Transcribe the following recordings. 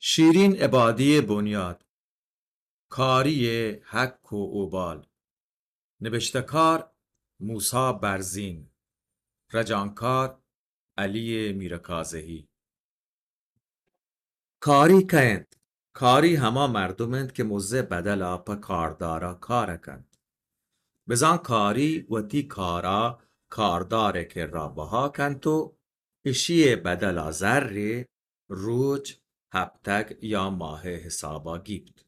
شیرین عبادی بنیاد، کاری حک و اوبال، نوشتکار موسی برزین، رجانکار علی میرکازهی. کاری کند، کاری هما مردمند که موزه بدل پا کاردارا کارکند. بزان کاری و تی کارا کارداره که را بها کند اشی بدل زر روج هفتگ یا ماه حسابا گیبت.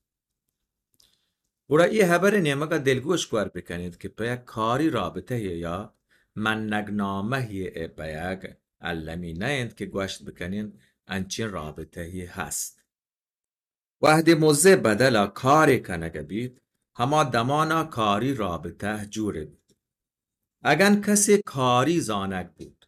برای haber نمگا دلگوش کار بکنید که پیا کاری رابطه یا من نگنامه بیگ علمی نیند که گوشت بکنین انچین رابطه هست. وحدی موزه بدلا کاری کنگه بید هما دمانا کاری رابطه جوره بید. اگن کسی کاری زانک بود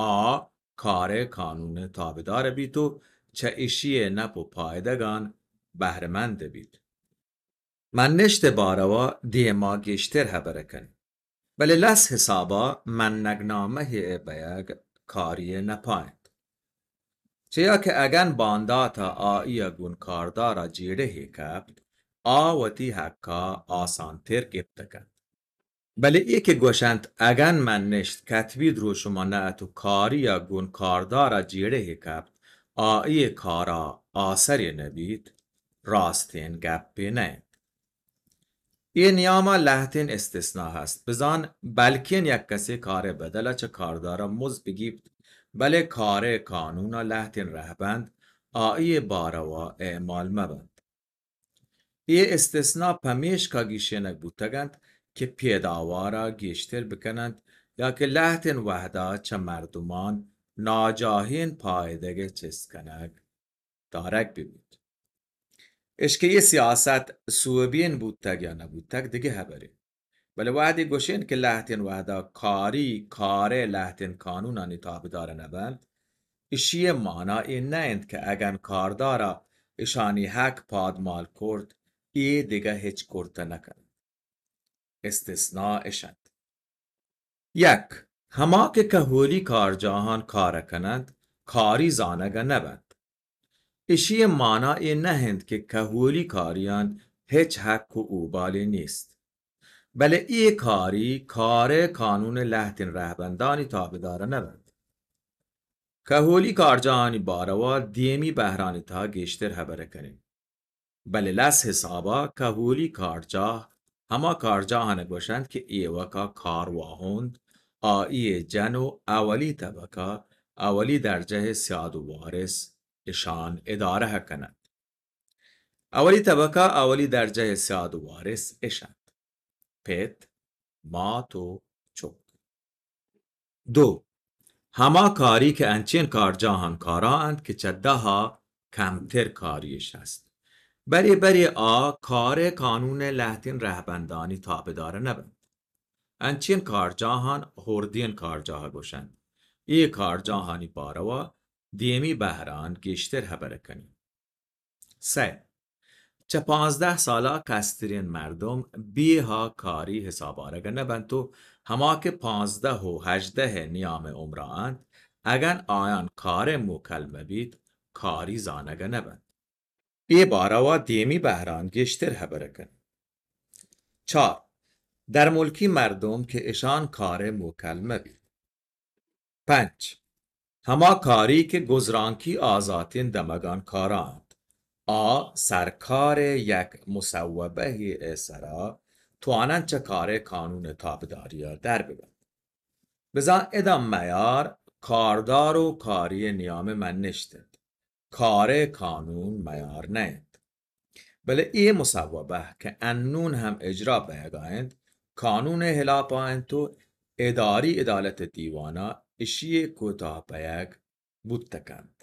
کار قانون تابدار بید و چه اشی نپو پایدگان بهرمند بید. من نشت باروا دیما گشتر haber کن. بله لس حسابا من نگنامه بیگ کاری نپایند. چیا که اگن بانداتا آیا گون کاردارا جیره کبد وتی حکا آسانتر گبتکن. بله ای که گوشند اگن من نشت کتبید رو شما نعتو کاری یا گون کاردارا جیره کبد آئی کارا آسری نبید راستین گپی نه. این نیاما لحتین استثناء هست. بزان بلکن یک کسی کار بدلا چه کاردارا مز بگیبت بله کار قانونا لحتین رهبند آئی باروا اعمال مبند. این استثناء پمیش کا گیشنک بودتگند که پیداوارا گیشتر بکنند یا که لحتین وحدا چه مردمان ناجاهین پایدگه چسکنک دارک ببید. اشکه یه سیاست سوبین بودتگ یا نبودتگ دیگه هبره. بله وعدی گوشین که لحتین وعدا کاره لحتین قانونانی تابدار نبند اشی مانا این نیند که اگن کاردارا اشانی حق پادمال کرد دیگه هیچ کرده نکن. استثناء اشند. یک هما که کهولی کارجاهان کار کنند کاری زانگه نبند. اشی مانا این نهند که کهولی کاریان هیچ حق و اوبالی نیست. بله ای کار قانون لحتین رهبندانی تابدار نبند. کهولی کارجاهانی باروا دیمی بهرانی تا گشتر haber کنیم. بله لس حسابا کهولی کارجاه هما کارجاهانه گوشند که ایوکا کارواهند آئی جنو اولی طبقه اولی درجه سیاد و وارث اشان اداره کنند. اولی طبقه اولی درجه سیاد و وارث اشند. پت مات و چوک. دو هما کاری که انچین کارجاهان کاراند که چده ها کمتر کاریش هست. بری کار قانون لحتین رهبندانی تابدار نبند. انچین کارجاهان هردین کارجاه گوشند. ای کارجاهانی باروا دیمی بهران گشتر haber کنیم. 3 چه 15 سالا کسترین مردم بیها کاری حسابارگه نبند و هما که 15 و 18 نیام عمراند اگن آیان کار مکلمه بید کاری زانگه نبند. ای باروا دیمی بهران گشتر haber کنیم. 4 در ملکی مردم که اشان کار مکلمه بید. 5 هما کاری که گزرانکی آزاتین دمگان کارند سرکار یک مصوبه اسرا توانند چه کار قانون تابداری در ببند. بزان ادام میار کاردار و کاری نیام من نشتند. کار قانون میار نیند. بله ای مصوبه که انون هم اجرا بیگایند قانون هلا پایند تو اداری عدالت دیوانا اشی کوتاه بیگ بودتکند.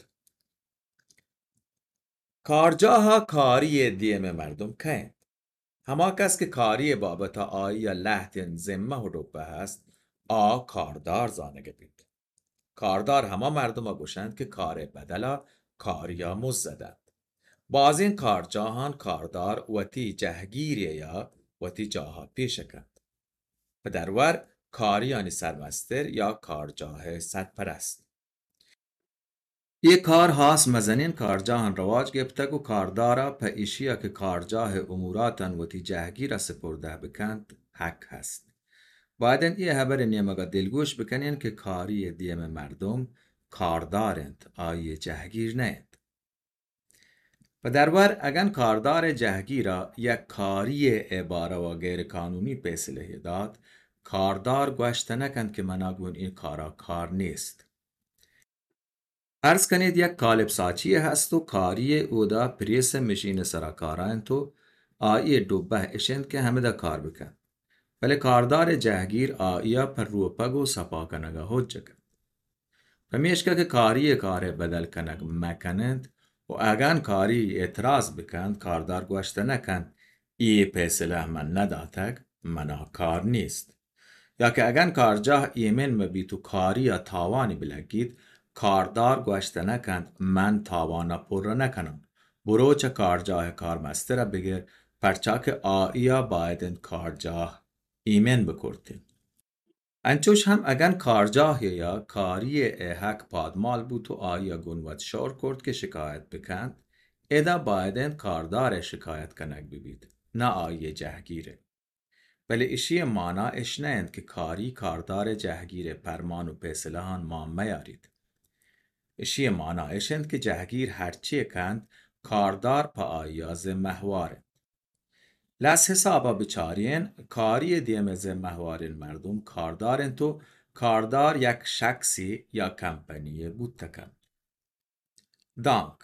کارجاها کاری دیم مردم کند. هما کس که کاری بابتا آئی یا لحتین زمه و ربه هست کاردار زانگه بید. کاردار هما مردم گوشند که کار بدلا کاریا مز زدند. باز این کارجاهان کاردار وتی جهگیری یا وتی جاها پیشکند. پدرور کاریانی سرمستر یا کارجاه سدپرست. یک کار هاست مزنین کارجاهن رواج گرفتگ و کاردارا پا ایشیا که کارجاه اموراتن و تی جهگیر سپرده بکند حق هست. بعدن یه هبر نیمگا دلگوش بکنین که کاری دیم مردم کاردارند آیه جهگیر نیند. و درور اگن کاردار جهگیرا یک کاری عباره و غیر قانونی پیسله داد کاردار گوشت نکند که مناگون این کارا کار نیست. فرض کنید یک قالب ساچی هست و کاری او دا پریس مشین سراکاران تو آئی دوبه اشند که همه دا کار بکن. ولی کاردار جهگیر آیا پر رو پگ و سپا کنگا حج کن. پمیشکا که کاری کار بدل کنگ مکنند و اگان کاری اعتراض بکند کاردار گوشت نکند ای پیسله من نداتگ منا کار نیست. یا که اگن کارجاه ایمن مبی تو کاری یا تاوانی بلگید کاردار گوشت نکند من تاوانا پر نکنم بروچ کارجاه کارمستر بگیر پرچا که آیا بایدن کارجاه ایمن بکرتیم. انچوش هم اگن کارجاه یا کاری حق پادمال بود و آیا گنوت شور کرد که شکایت بکند ادا بایدن کاردار شکایت کنگ ببید نه آیه جهگیره. ولی اشی مانا اش نیند که کاری کاردار جهگیر پرمان و پیسلهان ما میارید. اشی مانا اشند که جهگیر هرچی کند کاردار پا آیاز محواره. لس حسابا بچارین کاری دیمز محوارین مردم کاردارن تو کاردار یک شخصی یا کمپنی بود تکن. دانک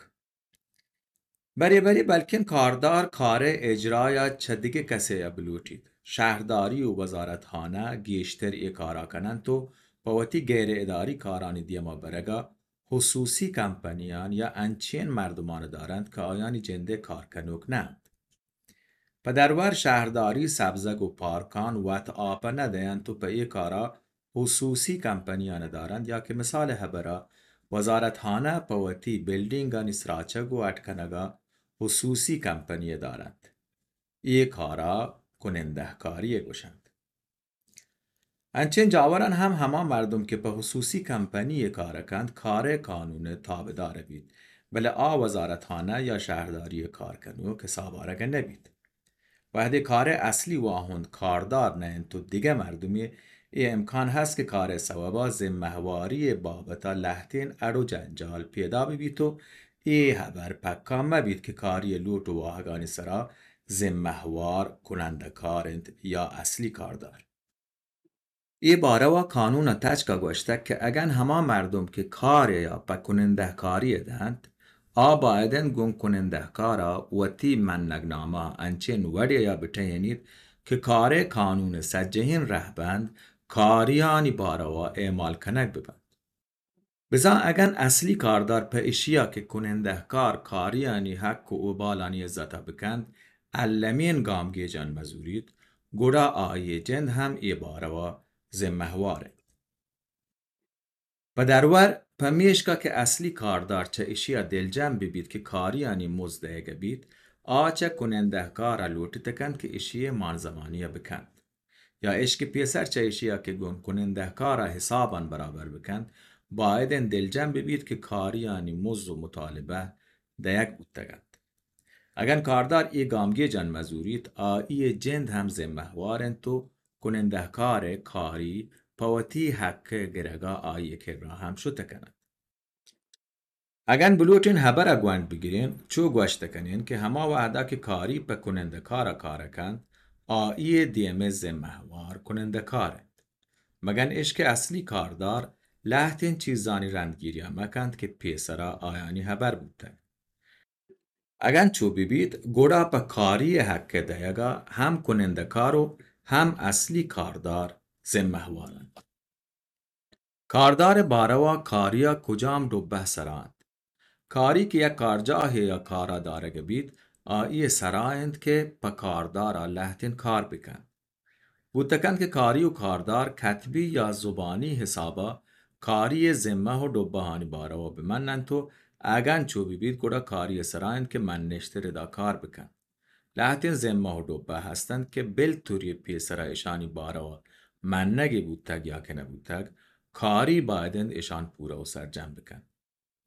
بری بلکن کاردار کار اجرا چه دیگه کسی بلوٹید. شهرداری و وزارتخانه گیشتر ای کارا کنند تو پاوتی غیر اداری کارانی دیما برگا خصوصی کمپنیان یا انچین مردمان دارند که آیانی جنده کار کنوک نند. پدرور شهرداری سبزگ و پارکان وات آپا ندهند تو پا ای کارا خصوصی کمپنیان دارند یا که مثال هبرا وزارتخانه پاوتی بیلدینگانی سراچگ و اٹکنگا خصوصی کمپنی دارند. ای کارا کننده کاری گوشند. انچین جاوران هم هما مردم که په خصوصی کمپنی کارکند کار قانون تابدار بید بله وزارتخانه یا شهرداری کار کنو که سابارگه نبید. وحده کار اصلی واهند کاردار نه تو دیگه مردمی ای امکان هست که کار سوابا زمهواری بابتا لحتین ارو جنجال پیدا ببید و ای هبر پکا مبید که کاری لوٹ و واهگانی سرا زمهوار کننده کارند یا اصلی کاردار. ای باره و قانون تچکا گوشتک که اگن هما مردم که کار یا پا کننده کاری دهند بایدن گون کننده کارا و تی من نگناما انچین وڑی یا بتینید که کار قانون سجهین رهبند کاریانی باره و اعمال کنک ببند. بزا اگن اصلی کاردار پا اشیا که کننده کاریانی حق و اوبالانی زتا بکند علمین گامگی جان مزورید گوڑا آیه جند هم ای باره و زمهواره. و درور پمیشکا که اصلی کاردار چه اشیا دلجم ببید که کاریانی مزدهگه بید چه کننده کارا لوٹی تکند که اشیا مانزمانی بکند. یا اشک پیسر چه اشیا که گون کننده کارا حسابان برابر بکند بایدن دلجم ببید که کاریانی مزد و مطالبه دیگ بود تکند. اگر کاردار ای گامگی جان مزورید ای جند هم زمهوارن تو کننده کاری پاوتی حق گرگا آیه که را هم شو تکند. اگر بلوٹین حبر اگوان بگیرین چو گوشت کنین که هما وعده که کاری پا کننده کار کند آیه دیمه زمهوار کننده کارند. مگن اشک اصلی کاردار لحتین چیزانی رندگیری مکند که پیسرا آیانی حبر بودتن. اگر چو ببید گوڑا پا کاری حق دیگا هم کننده کارو هم اصلی کاردار زمهوارند. کاردار باروا کاریا کجام دوبه سراند. کاری که یک کارجاه یا کارا دارگ بید آئی سرایند که پا کاردارا لحتین کار بکن. بودتکند که کاری و کاردار کتبی یا زبانی حسابا کاری زمه و دوبهانی باروا بمنن تو اگن چو بید گوڑا کاری سرایند که من نشتر دا کار بکن. لحتین زمه و دوبه هستند که بل توری پیسرا اشانی باروا من نگی بودتگ یا که نبودتگ کاری بایدند اشان پورا و سرجم بکن.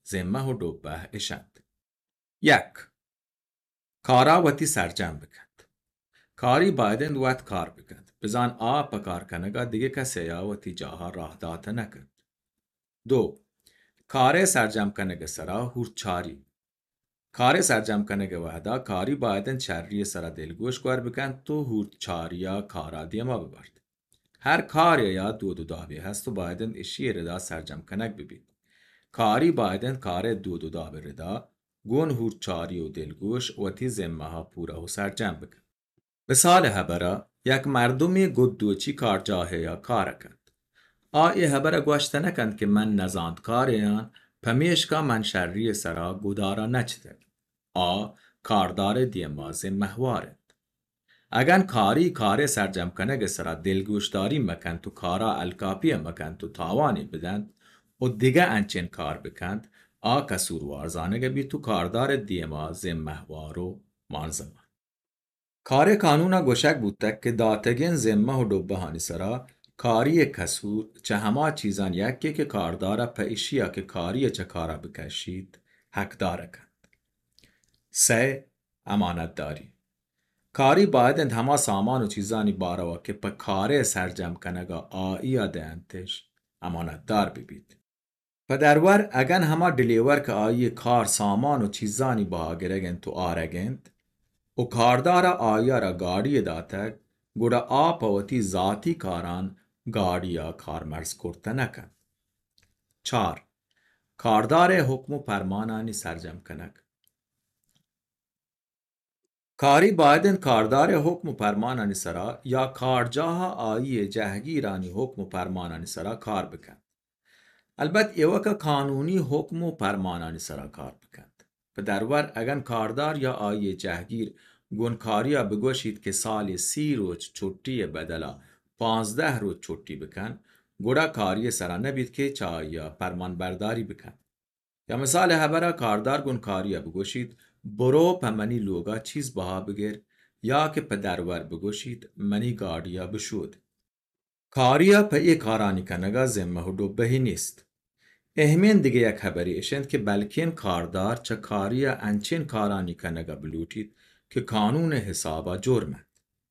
زمه و دوبه اشند. 1. کارا وتی سرجم بکند. کاری بایدن وقت کار بکند. بزن پا کار کنگا دیگه کسی یا وتی جاها راه داته نکند. 2. کار سرجم کنگ سرا هورچاری. کار سرجم کنگ وحدا کاری بایدن چری سرا دلگوش کار بکند تو هورچاریا کارا دیما ببرد. هر کاری یا دو داوی هست و بایدن اشی ردا سرجم کنگ ببید. کاری بایدن کار دو داوی ردا گون هورچاری و دلگوش وتی زمه ها پورا و سرجم بکند. مثال هبرا یک مردمی گدوچی کار جاهه یا کار کند. ای هبرا گوشته نکند که من نزاند کاریان پمیشکا من شری سرا گودارا نچده. کاردار دیما زمهوارند. اگر کاری سرجم کنگ سرا دلگوشداری مکند تو کارا الکاپی مکند تو تاوانی بدند و دیگه انچین کار بکند کسوروار زانگه بی تو کاردار دیما زمهوارو مانزمان. کار کانونا گوشک بودتک که داتگین زمه و دوبه هانی سرا کاری کسور چه همه چیزان یکی که کاردارا پیشیا که کاری چه کارا بکشید حق داره کند. 3. امانت داری. کاری بایدند همه سامان و چیزانی باروا که پا کار سرجم کنگا آیا دهنتش امانت دار ببید. پدرور اگن همه دلیور که آیی کار سامان و چیزانی با گرگند تو آرگند و کاردار آیا را گاڑی داتک گوڑا پاوتی ذاتی کاران گاڑیا کارمرز کرده نکن. 4. کاردار حکم و پرمانانی سرجم کنک. کاری بایدن کاردار حکم و پرمانانی سرا یا کارجاها آیی جهگیرانی حکم و پرمانانی سرا کار بکن. البته ایوکا قانونی حکم و پرمانانی سرا کار بکند. پدرور اگن کاردار یا آیی جهگیر گونکاریا بگوشید که سال 30 روز چوٹی بدلا 15 روز چوٹی بکن گوڑا کاری سرا نبید که چایا پرمان برداری بکن. یا مثال هبرا کاردار گونکاریا بگوشید برو پا منی لوگا چیز بها بگیر یا که پدرور بگوشید منی گاڑیا بشود. کاریا پا ای کارانی کنگا زمه و دوبهی نیست. اهمین دیگه یک خبری اشند که بلکین کاردار چه کاریا انچین کارانی کنگا بلوٹید که قانون حسابا جرمند.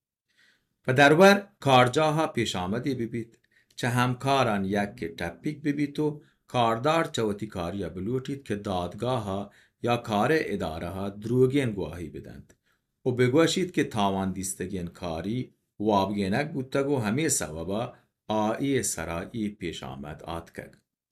پدرور کارجاها پیش آمدی ببید چه همکاران یک که تپیک ببید و کاردار چوتی کاریا بلوٹید که دادگاها یا کار اداره ها دروگین گواهی بدند و بگوشید که تاوان دیستگین کاری وابگینک بودتگ و همه سببا آئی سرائی پیش آمد آتکگ.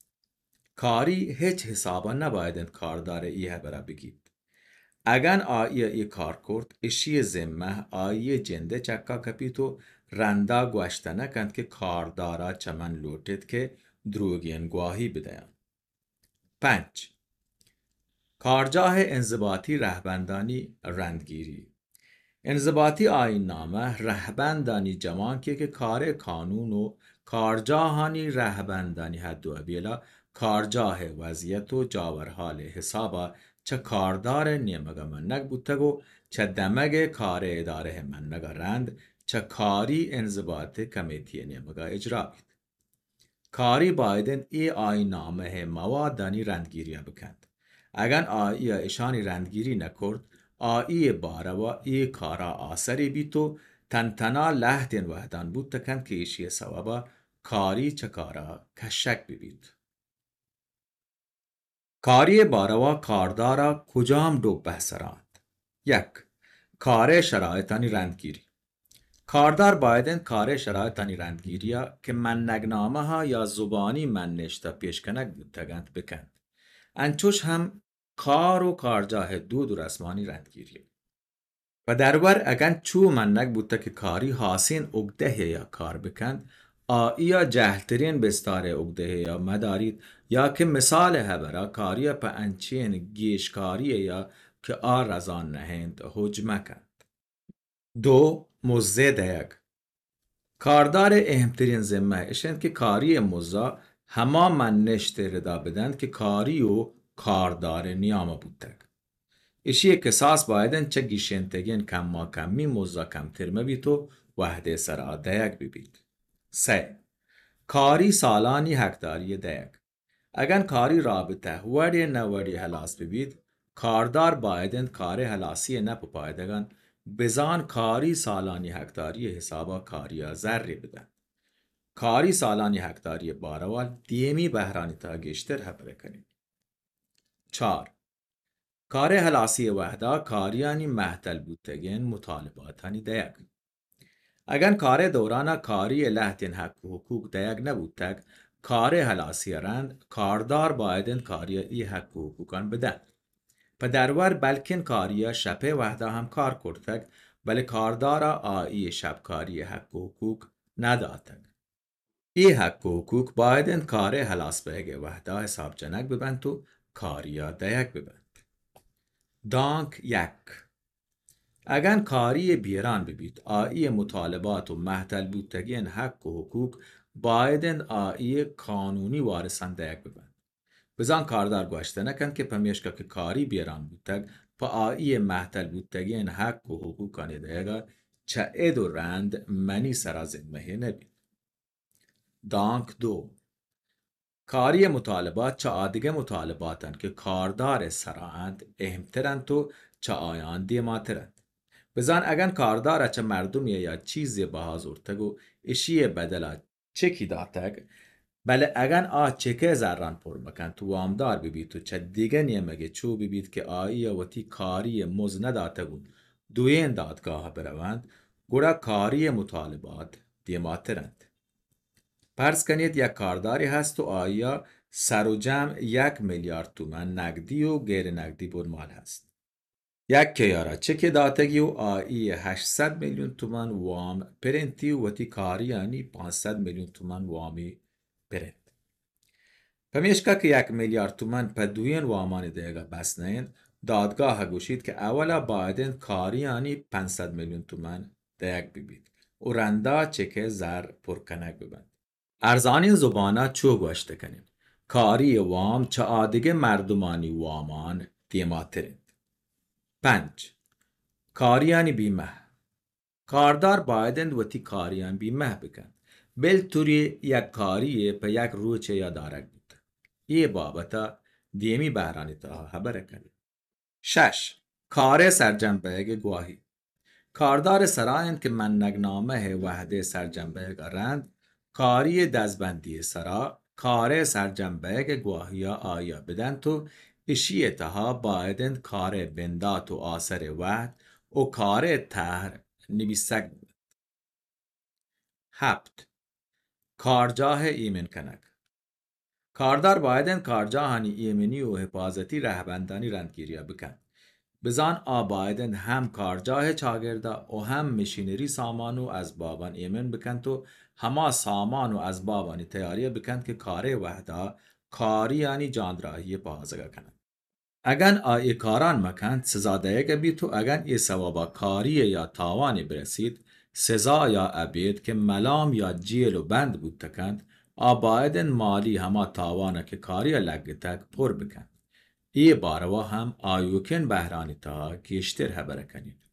کاری هیچ حسابا نبایدند کاردار ایه برا بگید. اگن ای کار کرد اشی زمه آئی جنده چکا کپیتو رندا گوشته نکند که کاردارا چمن لوٹید که دروگین گواهی بدهند. 5. کارجاه انضباطی رهبندانی رندگیری. انضباطی آیین نامه رهبندانی جوان که کار قانون و کارجاهانی رهبندانی حد و بیلا کارجاه وضعیت و جاورحال حسابا چه کاردار نیمگا منگ بودتگو چه دمگ کار اداره منگا رند چه کاری انضباط کمیتی نیمگا اجرا بید. کاری بایدن ای آیین نامه موادانی رندگیری بکند. اگر آئی اشانی رندگیری نکرد آئی باروا ای کارا آسری بیتو تنتنا لحدین وحدان بود تکند که ایشی سوابا کاری چه کارا کشک ببید. کاری باروا کاردارا کجام دو بحثراند. 1. کار شرایطانی رندگیری. کاردار بایدن کار شرایطانی رندگیریا که منگنامه ها یا زبانی من نشتا پیش کنک بود تگند بکند. انچوش هم کار و کارجاه دو رسمانی رندگیری. و درور اگن چو منگ بودتا که کاری حاسین اگده یا کار بکند یا جهلترین بستار اگده یا مدارید یا که مثال هبرا کاری پا انچین گیشکاری یا که رزان نهند حجمه کند. 2. مزه دیگ. کاردار اهمترین زمه اشند که کاری مزا همه من نشته ردا بدند که کاری و کاردار نیامه بودتگ. اشی کساس بایدن چه گیشنتگین کم ما کمی مزا کم ترمه بیتو وحده سرا دیگ ببید. 3. کاری سالانی حقداری دیگ. اگن کاری رابطه وری نوری هلاس ببید کاردار بایدن کار هلاسی نپپایدگان بزان کاری سالانی هکتاری حسابا کاریا ذری بدن. کاری سالانی هکتاری باروال دیمی بهرانی تا گشتر هبره کنید. 4. کار هلاسی وحده کاریانی محتل بودتگین مطالباتانی دیگ. اگن کار دورانا کاری لحتین حق و حقوق دیگ نبودتگ کار هلاسی رند کاردار بایدن کاری ای حق و حقوقان بدن. پدرور بلکن کاریا شپه وحده هم کار کرتگ بله کاردارا آئی شبکاری حق و حقوق نداتگ. ای حق و حقوق بایدن کار هلاس بهگه وحده حساب جنگ ببند تو کاریا دیگ ببند. دانک 1. اگر کاری بیران ببید آئی مطالبات و محتل بودتگین حق و حقوق بایدن آئی قانونی وارسان دیگ ببند. بزان کاردار گوشته نکن که پمیشکا که کاری بیران بودتگ پا آئی محتل بودتگین حق و حقوق کنی دیگا چه اید و رند منی سرازین مهی نبید. دانک 2. کاری مطالبات چه آدیگه مطالباتن که کاردار سراند اهمترند تو چه آیان دیماترند. بزن اگن کاردار چه مردمیه یا چیزی بهازورتگو اشی بدلا چکی داتگ بله اگن چکه زران پر بکن تو وامدار ببید تو چه دیگه نیمگه چو ببید که آیه و تی کاری مز نداتگو دوین دادگاه بروند گوڑا کاری مطالبات دیماترند. پرس کنید یک کارداری هست و آیا سر و جمع 1 میلیارد تومان نقدی و غیر نقدی برمال هست. یک کیارا چک داتگی و آئی 800 میلیون تومان وام پرنتی و تی کاری یعنی 500 میلیون تومان وامی پرنت. پمیشکا که 1 میلیارد تومان پا دوین وامان دیگه بس نین دادگاه گوشید که اولا بایدن کاری یعنی 500 میلیون تومان دیگه ببید و رندا چک زر پرکنک ببند. ارزانی زبانه چو گوشته کنیم کاری وام چه آدیگه مردمانی وامان دیماترند. 5. کاریانی بیمه کاردار بایدن و تی کاریان بیمه بکن بل توری یک کاریه پا یک روچه یا دارک بود. ای بابتا دیمی بهرانی تا خبره کنید. 6. کار سرجنبهگ گواهی کاردار سرایند که من نگنامه وحده سرجنبهگ رند کاری دزبندی سرا کار سرجنبهگ گواهی آیا بدن تو اشی اتها بایدن کار بندات و آثر وحد و کار تهر نویسک بود. 7. کارجاه ایمن کنک کاردار بایدن کارجاهانی ایمنی و حفاظتی رهبندانی رندگیری بکن. بزان بایدن هم کارجاه چاگرده و هم مشینری سامان و از بابان ایمن بکن تو همه سامان و از بابانی تیاری بکن که کار وحده کاری یعنی جاندراهی پازگه کنن. اگر آئی کاران مکند سزا دیگه بی تو اگر ای سوابا کاری یا تاوانی برسید سزا یا عبید که ملام یا جیل و بند بود تکند بایدن مالی همه تاوانه که کاری لگه تک پر بکن. ای باروا هم آیوکن بهرانی تا گیشتر خبره کنید.